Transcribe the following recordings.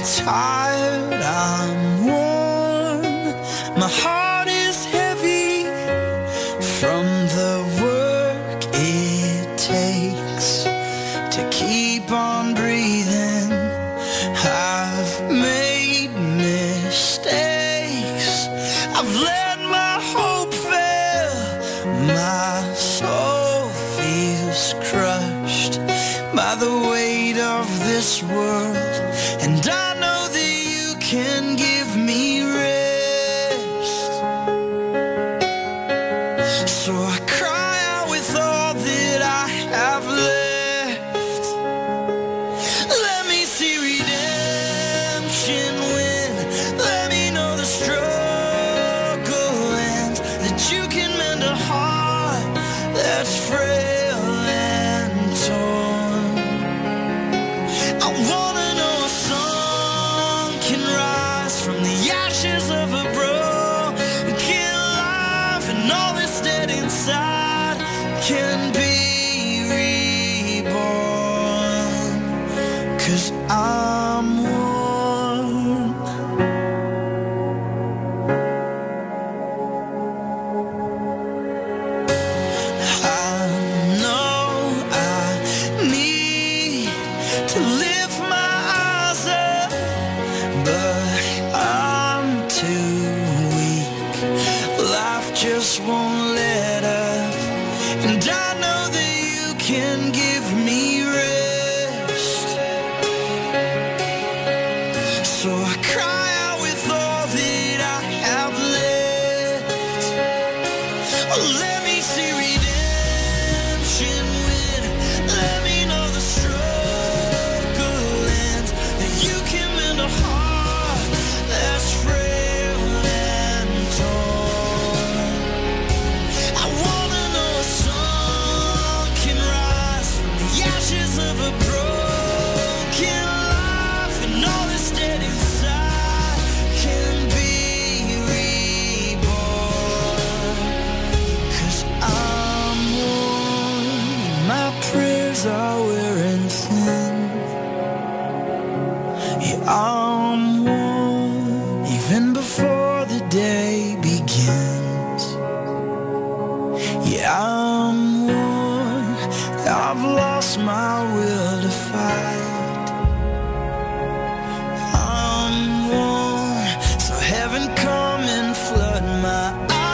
tired, I'm worn. My heart is heavy from the work it takes to keep on breathing. I've made mistakes. I've let my hope fail. My soul feels crushed by the weight of this world, and I know that you can give me rest. So I cry out with all that I have left. Let me see redemption win. Let me know the struggle ends, that you can mend a heart that's frail and torn. I wanna know a song can rise from the ashes of a broken life, and all that's dead inside can be reborn. 'Cause I'm worn. I know I need to lift my eyes up, but I'm too weak. Life just won't let up, and I know that you can give me rest. So I cry out with all that I have left. Oh, let me see redemption win. Let me know the struggle ends, that you can mend a heart that's frail and torn. I wanna know a song can rise from the ashes of a broken life, and all that's dead inside can be reborn. 'Cause I'm worn, my prayers are wearing thin. Yeah, I'm worn, even before the day begins. Yeah, I'm worn, I've lost my will to fight. I'm worn, so heaven come and flood my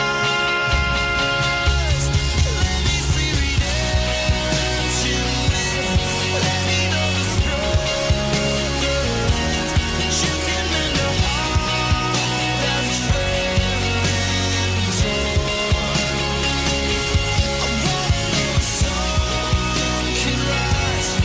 eyes. Let me see redemption win. Let me know the struggle ends, that you can mend a heart that's frail and torn. I wanna know a song can rise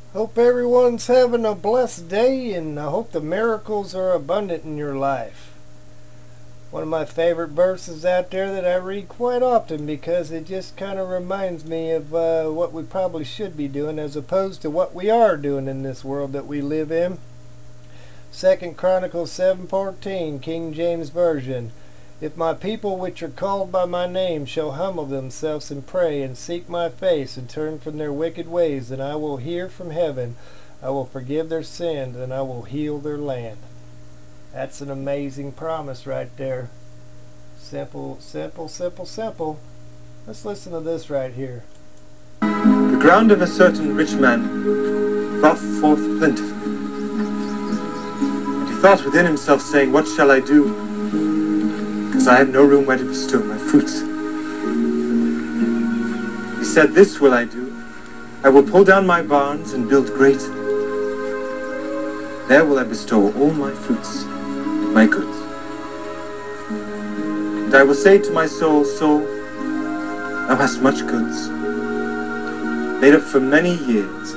Hope everyone's having a blessed day, and I hope the miracles are abundant in your life. One of my favorite verses out there that I read quite often because it just kind of reminds me of what we probably should be doing as opposed to what we are doing in this world that we live in. 2 Chronicles 7:14, King James Version. If my people which are called by my name shall humble themselves and pray and seek my face and turn from their wicked ways, then I will hear from heaven, I will forgive their sins, and I will heal their land. That's an amazing promise right there. Simple, simple, simple, simple. Let's listen to this right here. The ground of a certain rich man brought forth plentifully. And he thought within himself, saying, What shall I do? Because I have no room where to bestow my fruits. He said, This will I do. I will pull down my barns and build greater. There will I bestow all my fruits and my goods. And I will say to my soul, Soul, thou hast much goods, laid up for many years.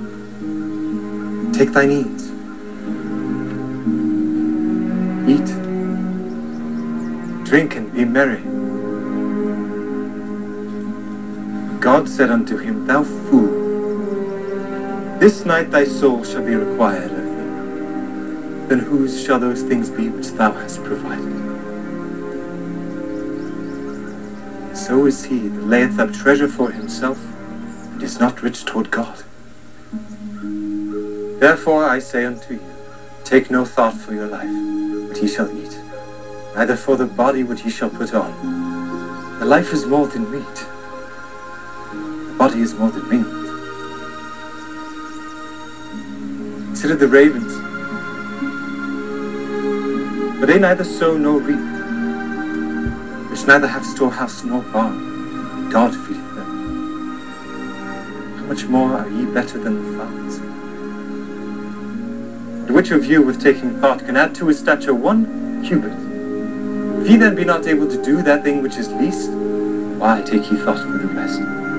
Take thine ease. Eat, drink, and be merry. God said unto him, Thou fool, this night thy soul shall be required of thee. Then whose shall those things be which thou hast provided? So is he that layeth up treasure for himself, and is not rich toward God. Therefore I say unto you, take no thought for your life, what ye shall eat, neither for the body what ye shall put on. The life is more than meat, the body is more than raiment. Consider the ravens, for they neither sow nor reap, which neither have storehouse nor barn. God feedeth them. How much more are ye better than the fowls? And which of you with taking thought can add to his stature 1 cubit? If ye then be not able to do that thing which is least, why take ye thought for the rest?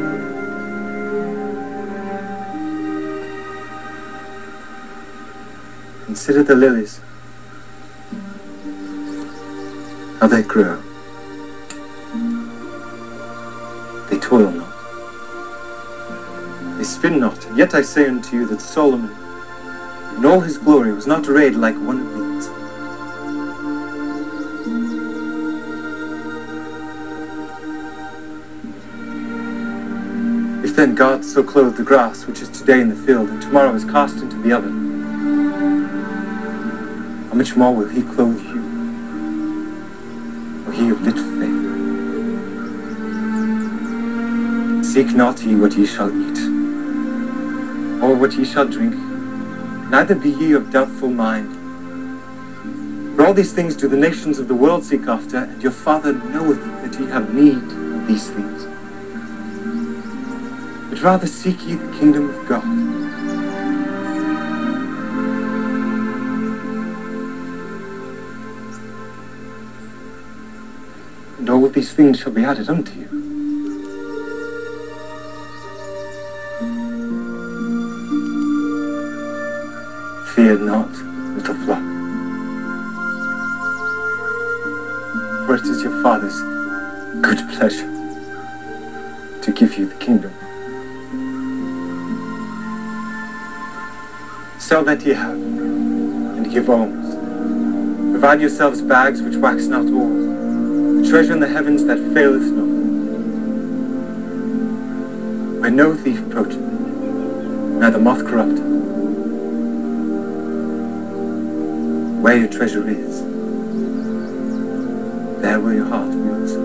Consider the lilies, how they grow. They toil not, they spin not, and yet I say unto you that Solomon, in all his glory, was not arrayed like one of these. If then God so clothed the grass, which is today in the field, and tomorrow is cast into the oven, how much more will he clothe you, O ye of little faith? Seek not ye what ye shall eat, or what ye shall drink, neither be ye of doubtful mind. For all these things do the nations of the world seek after, and your Father knoweth that ye have need of these things. But rather seek ye the kingdom of God. And all of these things shall be added unto you. Fear not, little flock, for it is your Father's good pleasure to give you the kingdom. Sell that ye have, and give alms. Provide yourselves bags which wax not old, a treasure in the heavens that faileth not, where no thief approacheth, neither moth corrupteth. Where your treasure is, there will your heart be also.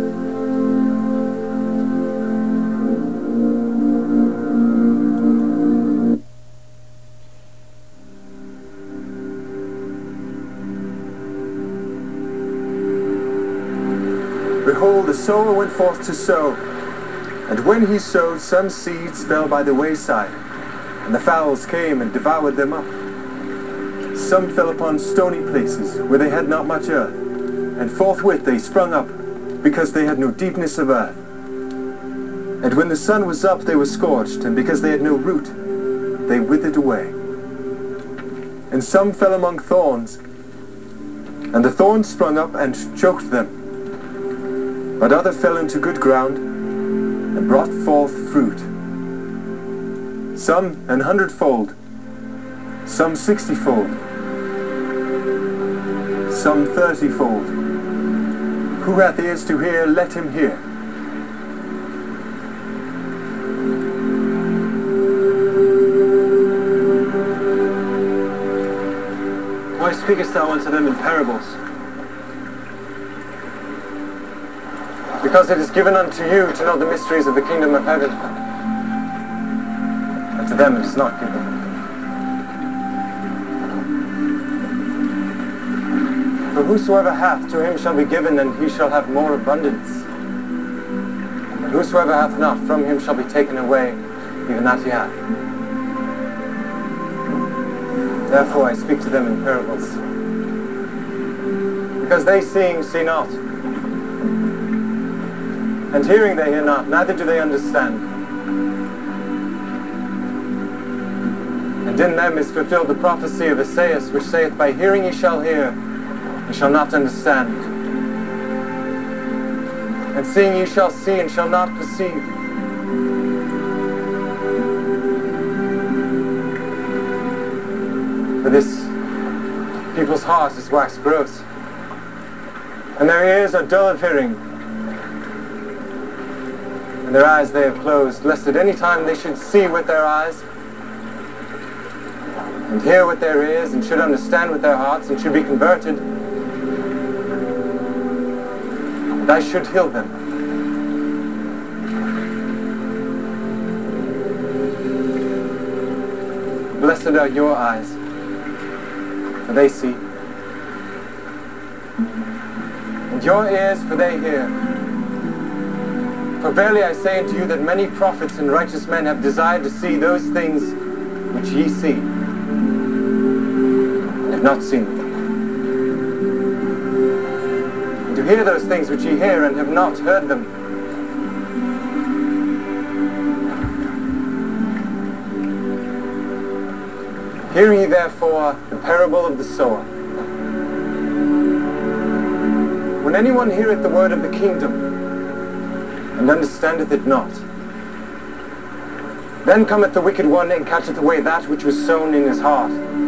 Behold, the sower went forth to sow, and when he sowed, some seeds fell by the wayside, and the fowls came and devoured them up. Some fell upon stony places, where they had not much earth, and forthwith they sprung up, because they had no deepness of earth. And when the sun was up, they were scorched, and because they had no root, they withered away. And some fell among thorns, and the thorns sprung up and choked them. But others fell into good ground, and brought forth fruit. Some 100-fold, some 60-fold, some 30-fold. Who hath ears to hear, let him hear. Why speakest thou unto them in parables? Because it is given unto you to know the mysteries of the kingdom of heaven. And to them it is not given. For whosoever hath, to him shall be given, and he shall have more abundance. And whosoever hath not, from him shall be taken away, even that he hath. Therefore I speak to them in parables. Because they seeing see not, and hearing they hear not, neither do they understand. And in them is fulfilled the prophecy of Esaias, which saith, By hearing ye shall hear, and shall not understand. And seeing ye shall see, and shall not perceive. For this people's heart is waxed gross, and their ears are dull of hearing, and their eyes they have closed, lest at any time they should see with their eyes, and hear with their ears, and should understand with their hearts, and should be converted, and I should heal them. Blessed are your eyes, for they see, and your ears, for they hear. For verily I say unto you that many prophets and righteous men have desired to see those things which ye see, and have not seen them, and to hear those things which ye hear, and have not heard them. Hear ye therefore the parable of the sower. When anyone heareth the word of the kingdom, and understandeth it not, then cometh the wicked one, and catcheth away that which was sown in his heart.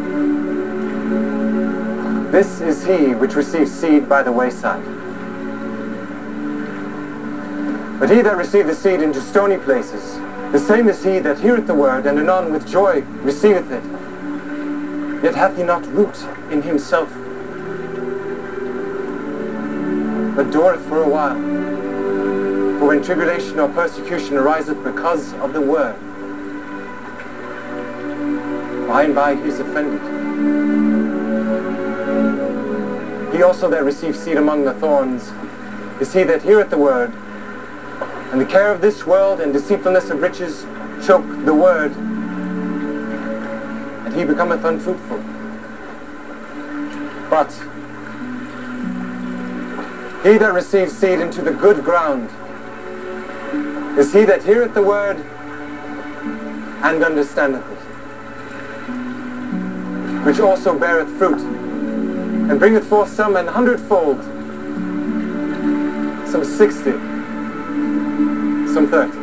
This is he which receives seed by the wayside. But he that receiveth the seed into stony places, the same is he that heareth the word, and anon with joy receiveth it, yet hath he not root in himself, but dureth for a while. For when tribulation or persecution ariseth because of the word, by and by he is offended. He also that receives seed among the thorns is he that heareth the word, and the care of this world and deceitfulness of riches choke the word, and he becometh unfruitful. But he that receives seed into the good ground is he that heareth the word and understandeth it, which also beareth fruit, and bringeth forth some 100-fold, some 60, some 30.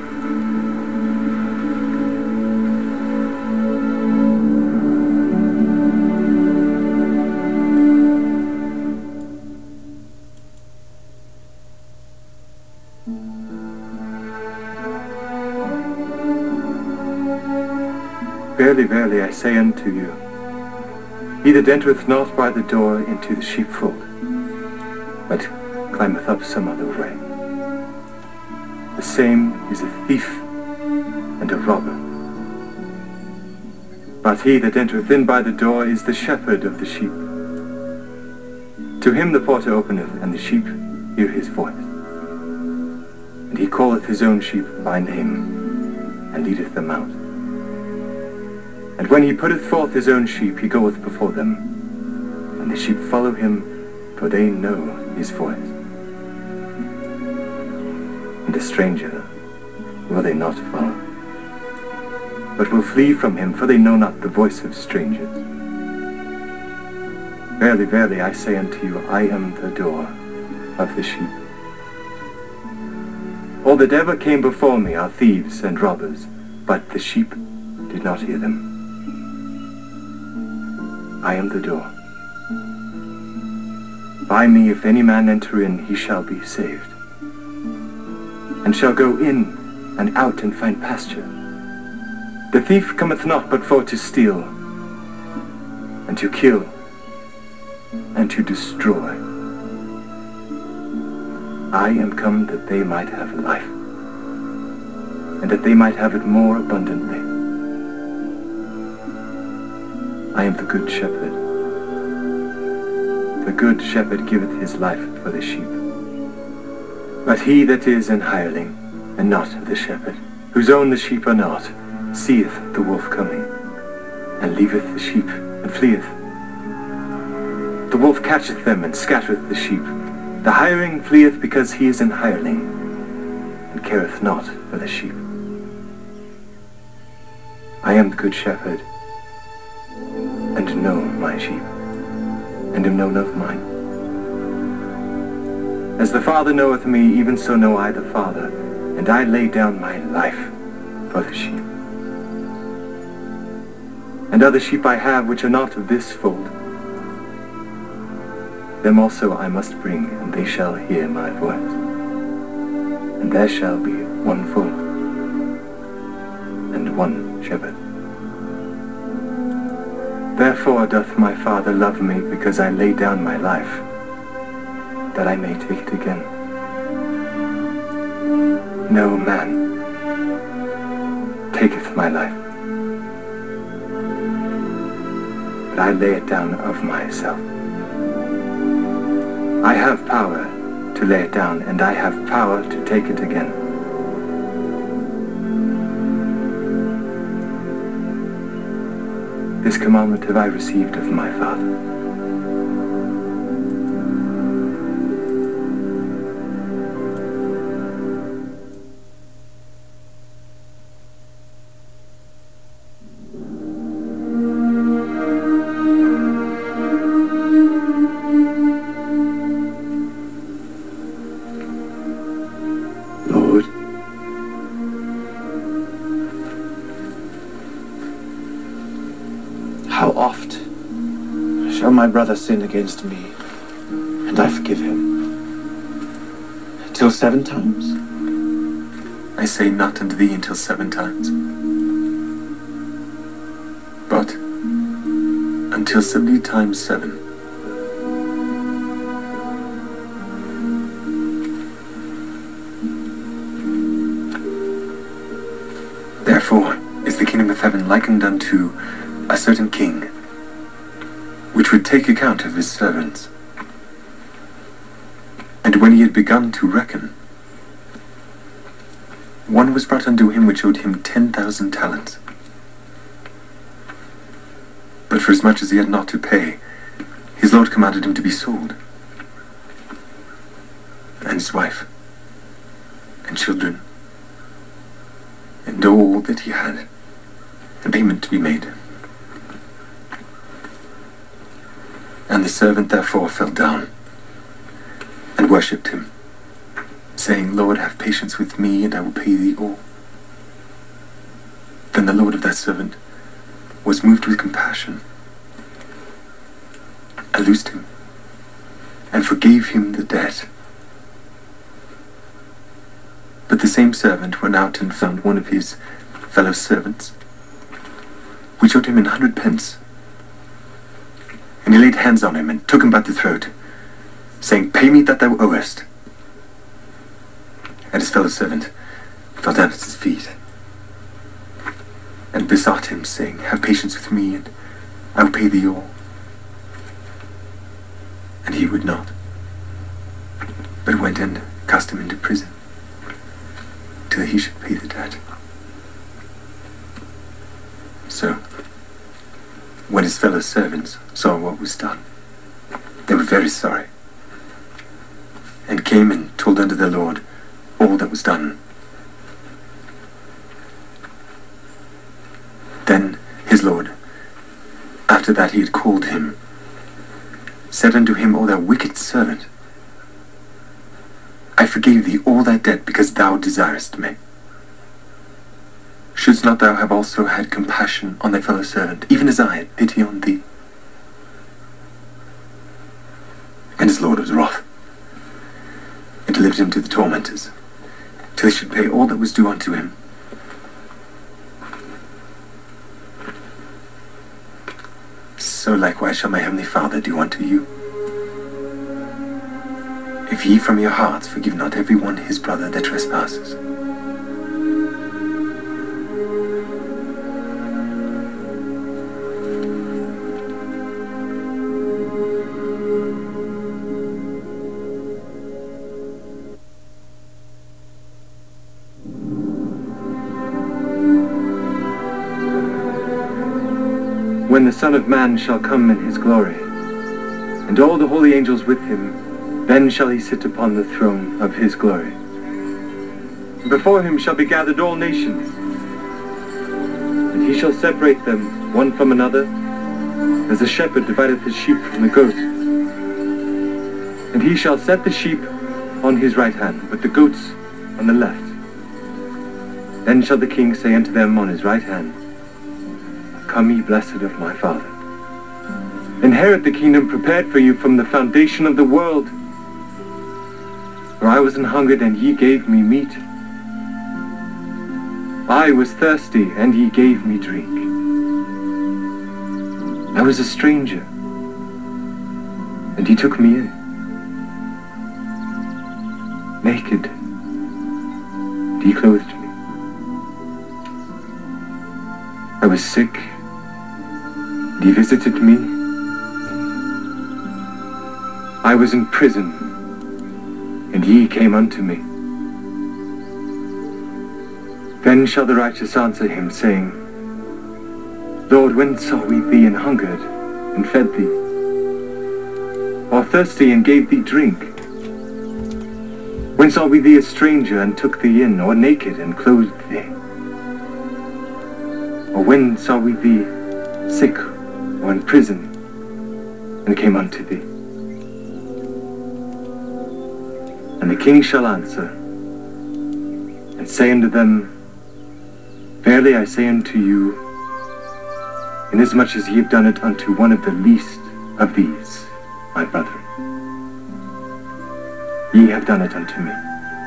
Verily, verily, I say unto you, he that entereth not by the door into the sheepfold, but climbeth up some other way, the same is a thief and a robber. But he that entereth in by the door is the shepherd of the sheep. To him the porter openeth, and the sheep hear his voice. And he calleth his own sheep by name, and leadeth them out. And when he putteth forth his own sheep, he goeth before them, and the sheep follow him, for they know his voice. And a stranger will they not follow. but will flee from him, for they know not the voice of strangers. Verily, verily, I say unto you, I am the door of the sheep. All that ever came before me are thieves and robbers, but the sheep did not hear them. I am the door. By me, if any man enter in, he shall be saved, and shall go in and out and find pasture. The thief cometh not but for to steal, and to kill, and to destroy. I am come that they might have life, and that they might have it more abundantly. I am the good shepherd. The good shepherd giveth his life for the sheep. But he that is an hireling, and not the shepherd, whose own the sheep are not, seeth the wolf coming, and leaveth the sheep, and fleeth. The wolf catcheth them, and scattereth the sheep. The hireling fleeth because he is an hireling, and careth not for the sheep. I am the good shepherd, and know my sheep, and am known of mine. As the Father knoweth me, even so know I the Father, and I lay down my life for the sheep. And other sheep I have which are not of this fold. Them also I must bring, and they shall hear my voice. And there shall be one fold, and one shepherd. Therefore doth my Father love me, because I lay down my life, that I may take it again. No man taketh my life, but I lay it down of myself. I have power to lay it down, and I have power to take it again. This commandment have I received of my Father. Lord, how oft shall my brother sin against me, and I forgive him? Till 7 times? I say not unto thee until 7 times, but until 70 times 7. Therefore is the kingdom of heaven likened unto a certain king, which would take account of his servants. And when he had begun to reckon, one was brought unto him which owed him 10,000 talents. But for as much as he had not to pay, his lord commanded him to be sold, and his wife, and children, and all that he had, and payment to be made. And the servant therefore fell down, and worshipped him, saying, Lord, have patience with me, and I will pay thee all. Then the Lord of that servant was moved with compassion, and loosed him, and forgave him the debt. But the same servant went out and found one of his fellow servants, which owed him 100 pence. And he laid hands on him, and took him by the throat, saying, Pay me that thou owest. And his fellow servant fell down at his feet, and besought him, saying, Have patience with me, and I will pay thee all. And he would not, but went and cast him into prison, till he should pay the debt. So, when his fellow servants saw what was done, they were very sorry, and came and told unto their lord all that was done. Then his lord, after that he had called him, said unto him, O thou wicked servant, I forgave thee all thy debt because thou desirest me. Shouldst not thou have also had compassion on thy fellow servant, even as I had pity on thee? And his lord was wroth, and delivered him to the tormentors, till he should pay all that was due unto him. So likewise shall my heavenly Father do unto you, if ye from your hearts forgive not every one his brother that trespasses. When the Son of Man shall come in his glory, and all the holy angels with him, then shall he sit upon the throne of his glory. And before him shall be gathered all nations, and he shall separate them one from another, as a shepherd divideth his sheep from the goats. And he shall set the sheep on his right hand, but the goats on the left. Then shall the king say unto them on his right hand, Come ye blessed of my Father, inherit the kingdom prepared for you from the foundation of the world. For I was an hungered, and ye gave me meat. I was thirsty, and ye gave me drink. I was a stranger, and ye took me in. Naked, and ye clothed me. I was sick, and ye visited me. I was in prison, and ye came unto me. Then shall the righteous answer him, saying, Lord, when saw we thee an hungered, and fed thee? Or thirsty, and gave thee drink? When saw we thee a stranger, and took thee in? Or naked, and clothed thee? Or when saw we thee sick, or in prison, and came unto thee? And the king shall answer, and say unto them, Verily I say unto you, inasmuch as ye have done it unto one of the least of these, my brethren, ye have done it unto me.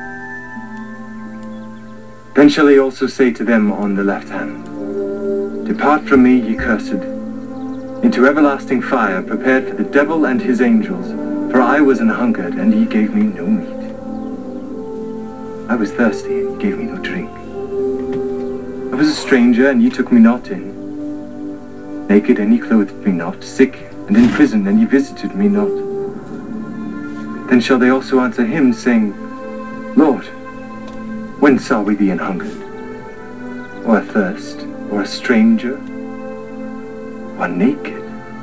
Then shall he also say to them on the left hand, Depart from me, ye cursed, into everlasting fire, prepared for the devil and his angels. For I was an hungered, and ye gave me no meat. I was thirsty, and ye gave me no drink. I was a stranger, and ye took me not in. Naked, and ye clothed me not. Sick, and in prison, and ye visited me not. Then shall they also answer him, saying, Lord, when saw we thee an hungered, or athirst, or a stranger, or naked,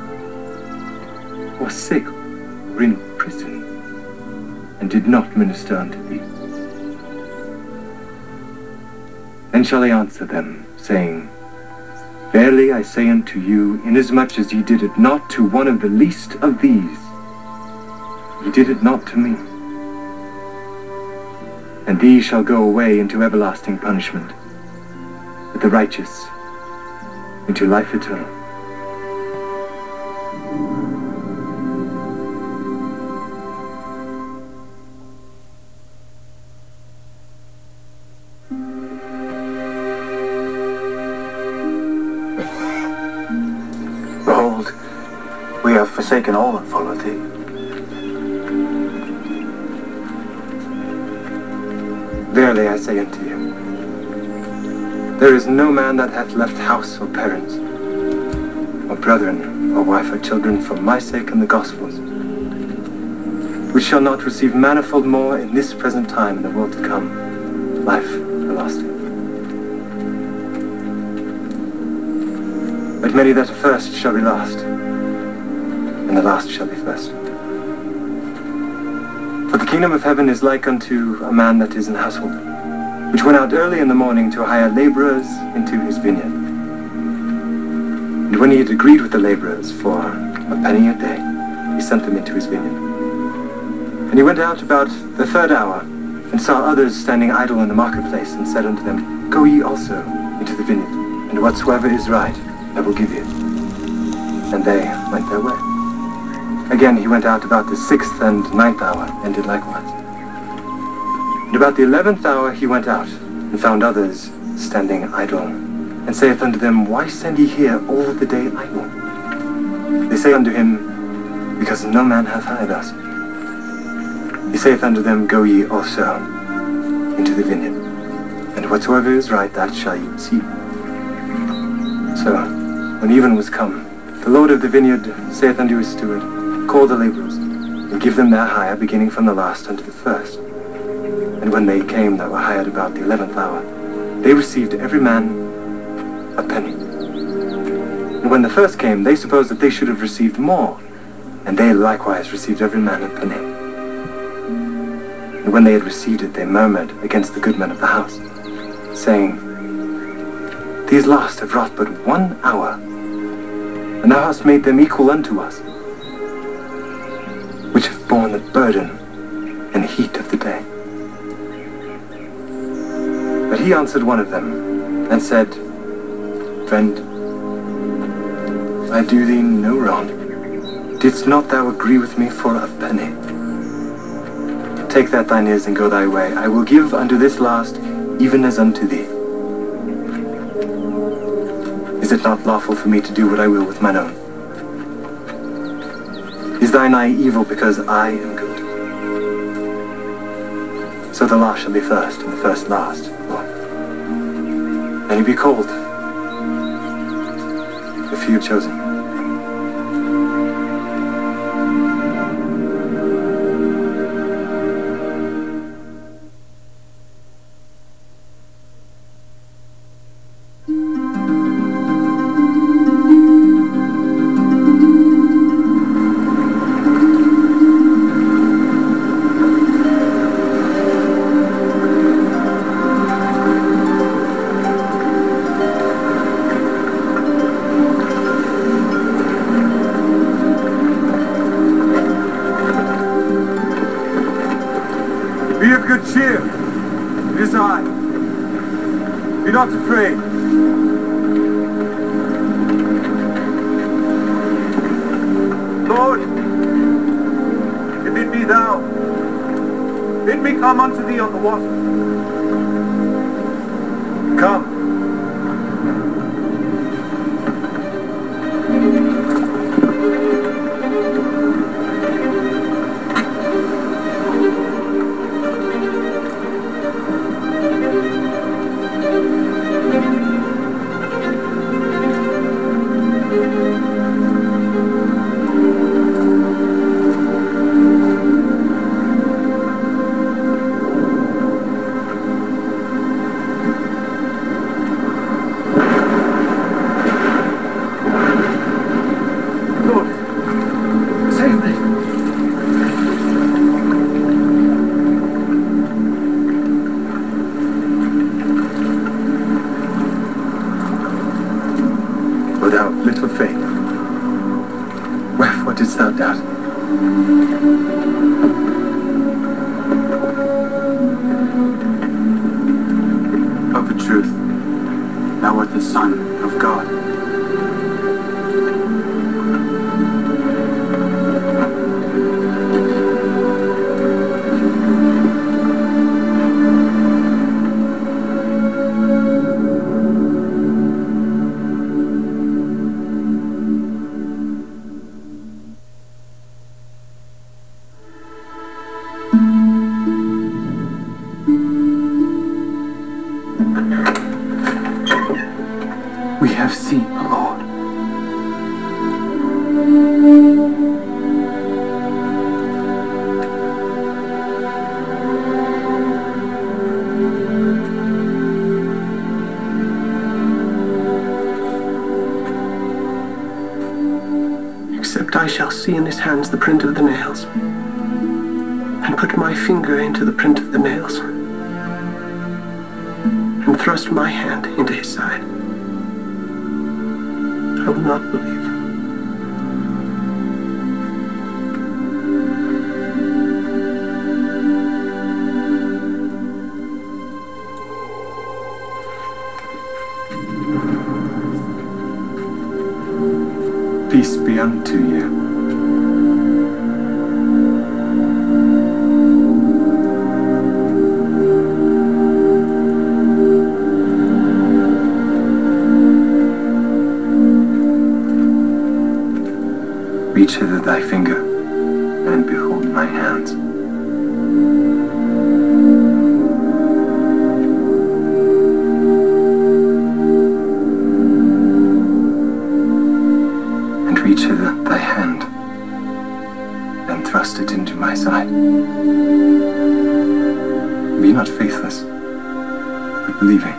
or sick, or in prison, and did not minister unto thee? Then shall he answer them, saying, Verily I say unto you, inasmuch as ye did it not to one of the least of these, ye did it not to me. And these shall go away into everlasting punishment, but the righteous into life eternal. Behold, we have forsaken all and followed thee. Verily I say unto you, there is no man that hath left house or parents, or brethren, or wife or children, for my sake and the gospel's, which shall not receive manifold more in this present time in the world to come, life everlasting. But many that are first shall be last, and the last shall be first. For the kingdom of heaven is like unto a man that is an householder, which went out early in the morning to hire laborers into his vineyard. when he had agreed with the laborers for a penny a day, he sent them into his vineyard. And he went out about the third hour, and saw others standing idle in the marketplace, and said unto them, Go ye also into the vineyard, and whatsoever is right I will give you. And they went their way. Again he went out about the 6th and 9th hour, and did likewise. And about the 11th hour he went out, and found others standing idle, and saith unto them, Why stand ye here all the day idle? They say unto him, Because no man hath hired us. He saith unto them, Go ye also into the vineyard, and whatsoever is right, that shall ye receive. So, when even was come, the Lord of the vineyard saith unto his steward, Call the laborers, and give them their hire, beginning from the last unto the first. And when they came that were hired about the 11th hour, they received every man a penny. And when the first came, they supposed that they should have received more, and they likewise received every man a penny. And when they had received it, they murmured against the good men of the house, saying, These last have wrought but 1 hour, and thou hast made them equal unto us, which have borne the burden and heat of the day. But he answered one of them, and said, Friend, I do thee no wrong. Didst not thou agree with me for a penny? Take that thine is, and go thy way. I will give unto this last, even as unto thee. Is it not lawful for me to do what I will with mine own? Is thine eye evil because I am good? So the last shall be first, and the first last. And he be called, the few chosen. Be of good cheer. It is I. Be not afraid. Lord, if it be thou, bid me come unto thee on the water. Come. Thou little faith, wherefore didst thou doubt? Of a truth, thou art the Son of God. We have seen the Lord. Except I shall see in his hands the print of the nails, and put my finger into the print of the nails, and thrust my hand into his side, I will not believe. Peace be unto you. Reach hither thy finger, and behold my hands. And reach hither thy hand, and thrust it into my side. Be not faithless, but believing.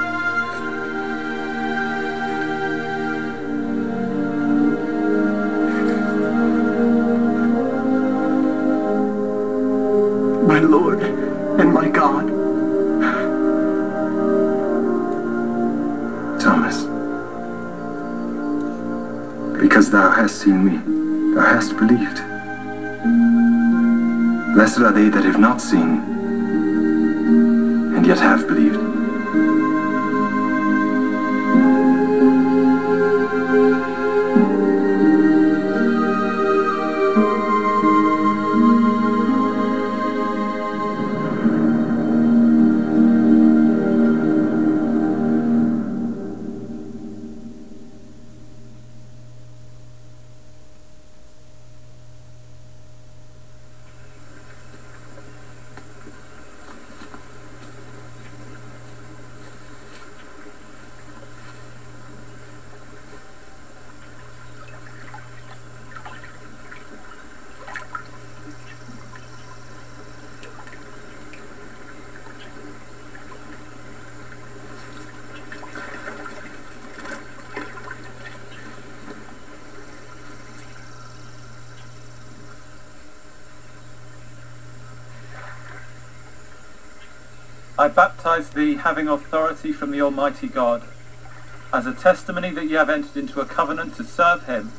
My Lord and my God. Thomas, because thou hast seen me, thou hast believed. Blessed are they that have not seen, and yet have believed. I baptize thee, having authority from the Almighty God, as a testimony that ye have entered into a covenant to serve him.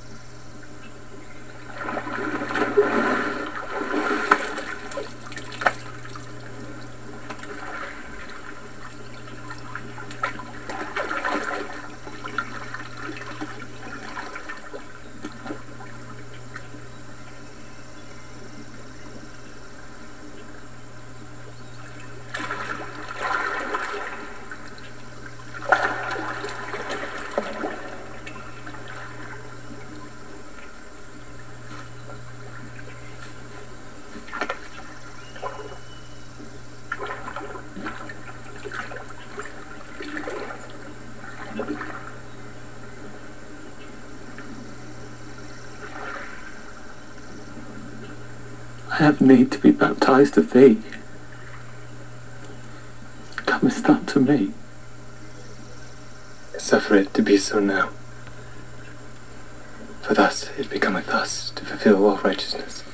I have need to be baptized of thee. Comest thou to me? Suffer it to be so now. For thus it becometh us to fulfill all righteousness.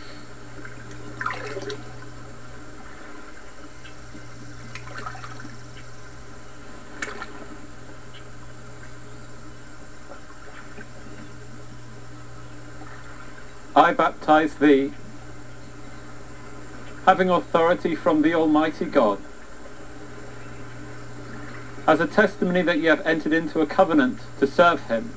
I baptize thee, having authority from the Almighty God, as a testimony that ye have entered into a covenant to serve him.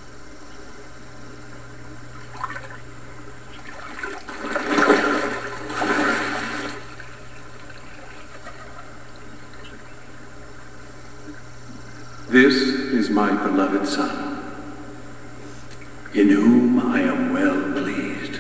This is my beloved Son, in whom I am well pleased.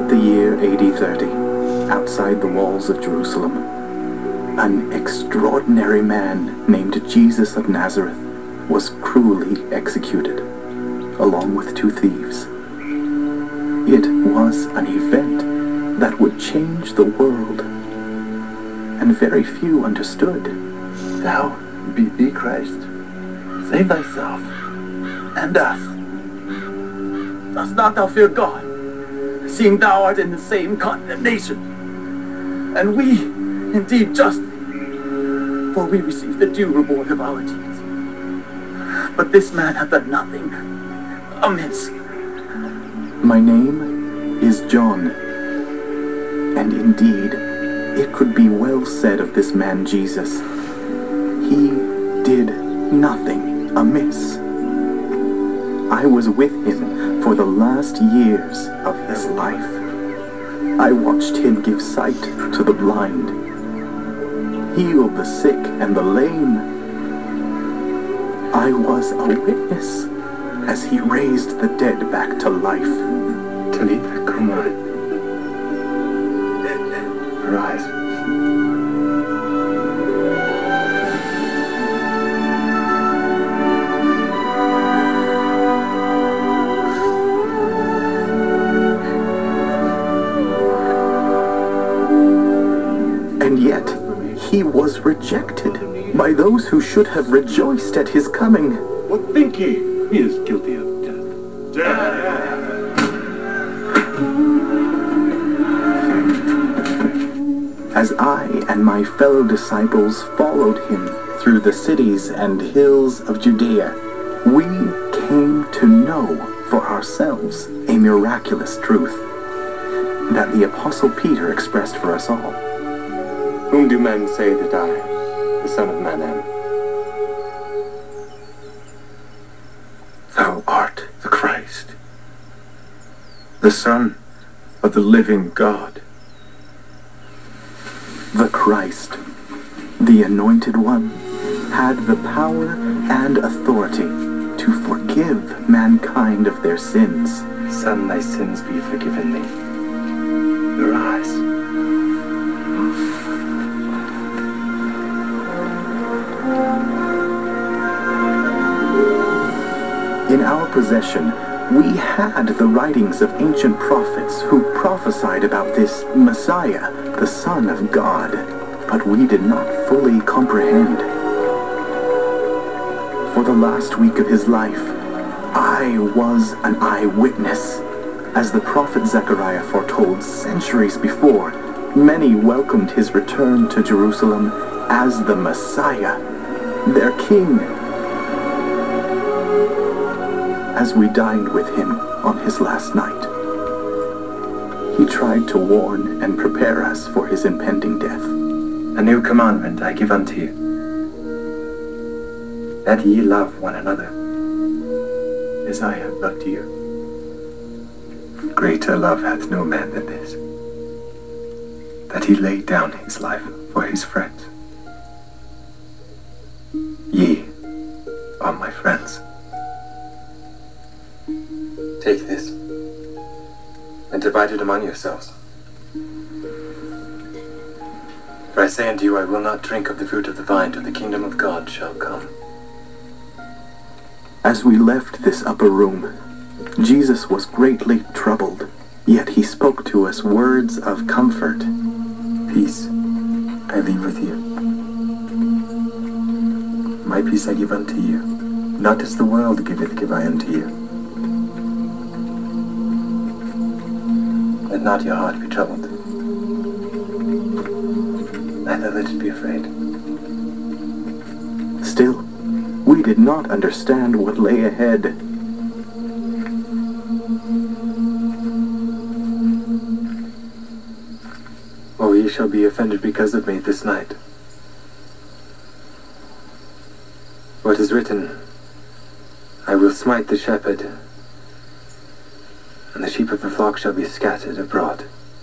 the year AD 30, outside the walls of Jerusalem, an extraordinary man named Jesus of Nazareth was cruelly executed, along with 2 thieves. It was an event that would change the world, and very few understood. Thou be Christ, save thyself and us. Dost not thou fear God, seeing thou art in the same condemnation? And we, indeed, justly, for we receive the due reward of our deeds. But this man hath done nothing amiss. My name is John, and indeed, it could be well said of this man Jesus, he did nothing amiss. I was with him for the last years of his life. I watched him give sight to the blind, heal the sick and the lame. I was a witness as he raised the dead back to life. Talitha Kumai, arise. And yet, he was rejected by those who should have rejoiced at his coming. What think ye? He is guilty of death. As I and my fellow disciples followed him through the cities and hills of Judea, we came to know for ourselves a miraculous truth that the Apostle Peter expressed for us all. Whom do men say that I, the Son of Man, am? Thou art the Christ, the Son of the living God. The Christ, the Anointed One, had the power and authority to forgive mankind of their sins. Son, thy sins be forgiven thee. Arise. In our possession, we had the writings of ancient prophets who prophesied about this Messiah, the Son of God, but we did not fully comprehend. For the last week of his life, I was an eyewitness. As the prophet Zechariah foretold centuries before, many welcomed his return to Jerusalem as the Messiah, their king. As we dined with him on his last night, he tried to warn and prepare us for his impending death. A new commandment I give unto you, that ye love one another, as I have loved you. Greater love hath no man than this, that he laid down his life for his friends. Ye are my friends. Take this, and divide it among yourselves. For I say unto you, I will not drink of the fruit of the vine till the kingdom of God shall come. As we left this upper room, Jesus was greatly troubled, yet he spoke to us words of comfort. Peace I leave with you. My peace I give unto you, not as the world giveth give I unto you. Let not your heart be troubled, neither let it be afraid. Still, we did not understand what lay ahead. Oh, ye shall be offended because of me this night. For it is written, I will smite the shepherd, and the sheep of the flock shall be scattered abroad.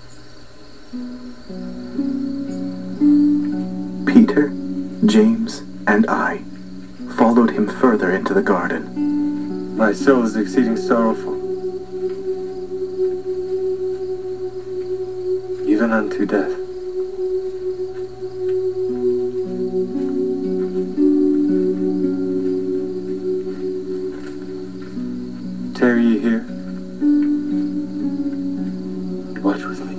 Peter, James, and I followed him further into the garden. My soul is exceeding sorrowful, even unto death. Tarry ye here. Watch with me.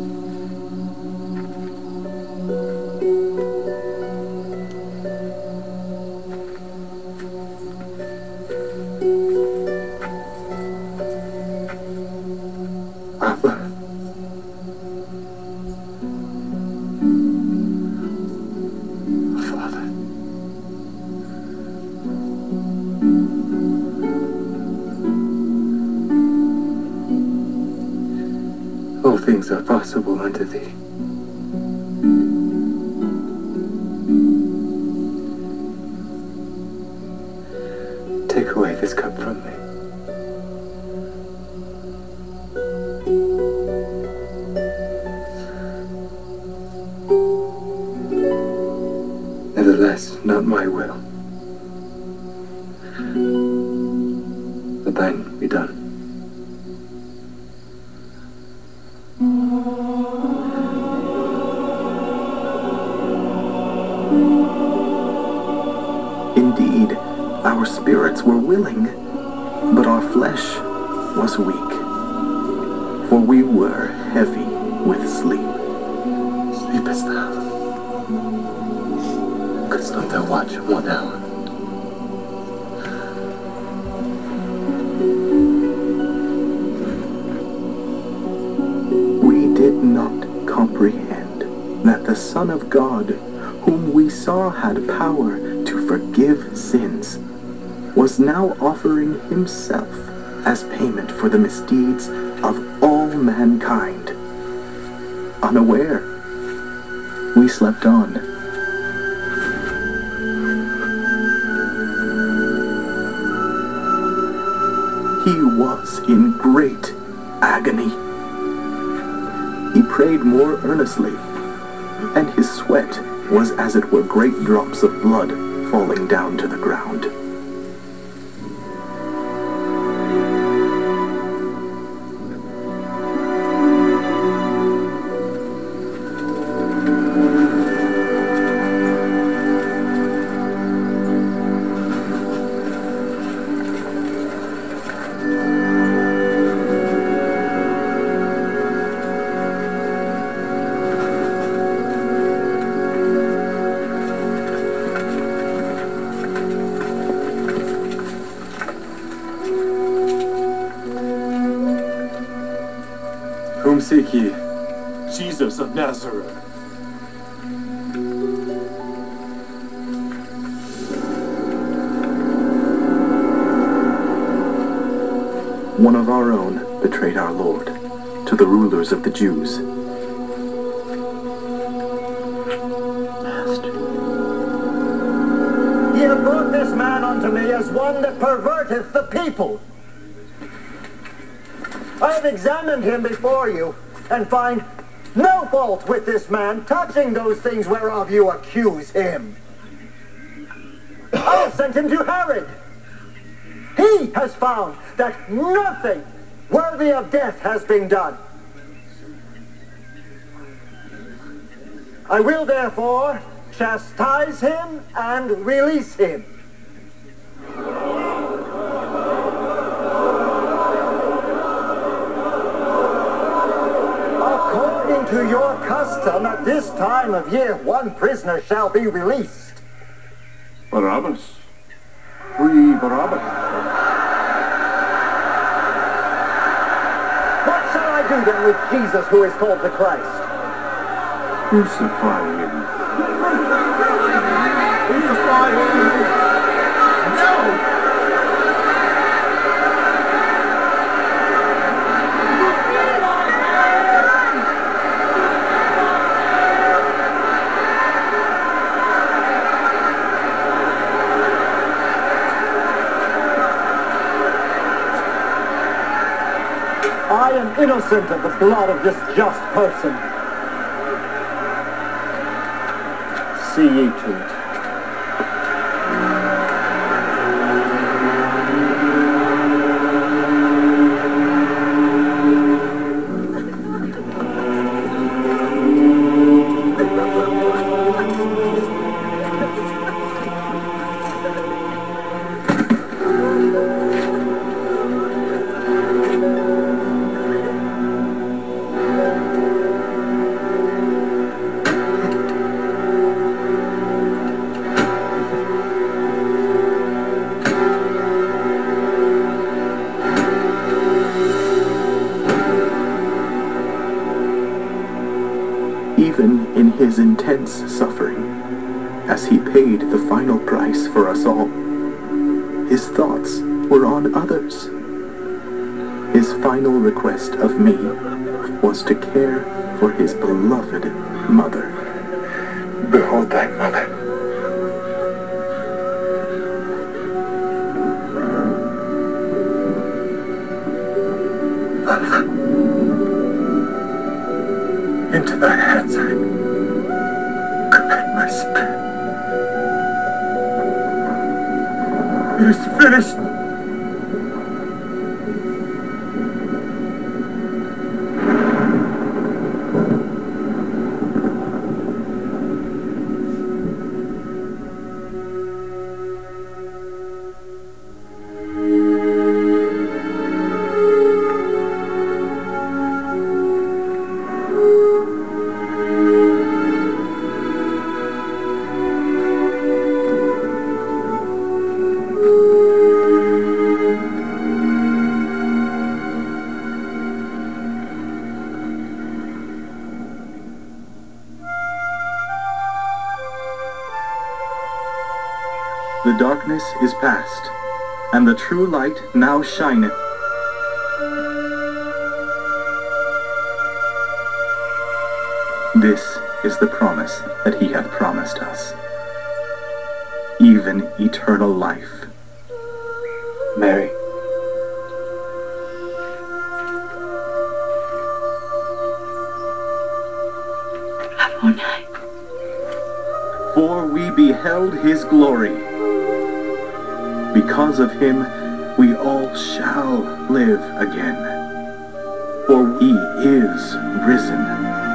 Abba. Father. All things are possible unto thee. Take away this cup from me. Nevertheless, not my will, but thine be done. Indeed, our spirits were willing, but our flesh was weak, for we were heavy with sleep. Sleepest thou? Couldst not thou watch 1 hour? We did not comprehend that the Son of God, whom we saw had power to forgive sins, was now offering himself as payment for the misdeeds of all mankind. Unaware, we slept on. He was in great agony. He prayed more earnestly, and his sweat was as it were great drops of blood falling down to the ground. Whom seek ye? Jesus of Nazareth. One of our own betrayed our Lord to the rulers of the Jews. Ye have brought this man unto me as one that perverteth the people. I have examined him before you, and find no fault with this man touching those things whereof you accuse him. I have sent him to Herod. He has found that nothing worthy of death has been done. I will therefore chastise him and release him. According to your custom, at this time of year, one prisoner shall be released. Barabbas. Free Barabbas. What shall I do then with Jesus, who is called the Christ? Crucify him. Crucify him! No! I am innocent of the blood of this just person. See ye to it. even in his intense suffering, as he paid the final price for us all, his thoughts were on others. His final request of me was to care for his beloved mother. Behold thy mother. Into thy hands I commit my spirit. It is finished. The darkness is past, and the true light now shineth. This is the promise that he hath promised us, even eternal life. Mary. Rabboni. For we beheld his glory. Because of him, we all shall live again. For he is risen.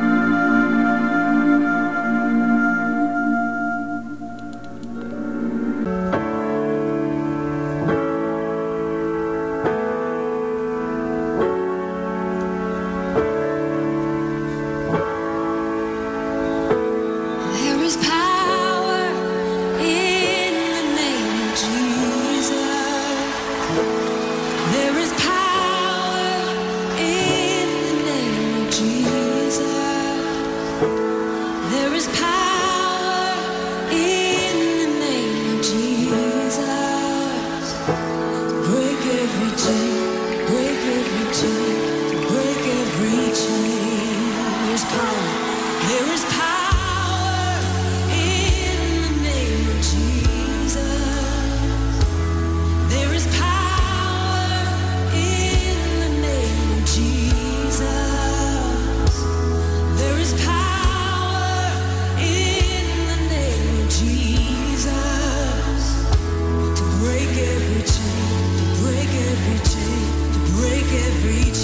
There is power in the name of Jesus. There is power in the name of Jesus. There is power in the name of Jesus. Break every chain, break every chain, break every chain. There's power. There is power in the name of Jesus. There is power in the name of Jesus. There is power in the name of Jesus to break every chain, to break every chain, to break every chain.